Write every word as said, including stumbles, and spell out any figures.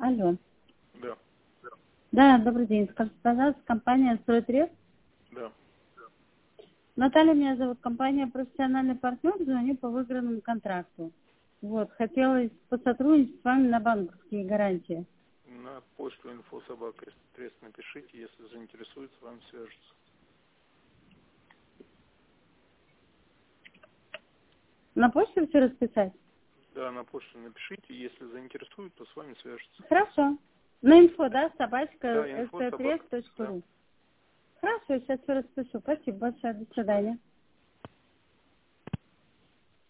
Алло. Да. Да, добрый день. Скажите, пожалуйста, компания «Стройтрек». Да. Наталья меня зовут, компания «Профессиональный партнер», звоню по выигранному контракту. Вот, хотелось посотрудничать с вами на банковские гарантии. На почту инфособака трест напишите, если заинтересует, с вами свяжется. На почту все расписать? Да, на почту напишите, если заинтересует, то с вами свяжется. Хорошо. На инфо, да, собачка Да, инфо собака. сттрек точка Да. ру. Хорошо, сейчас все распишу. Спасибо большое. До свидания.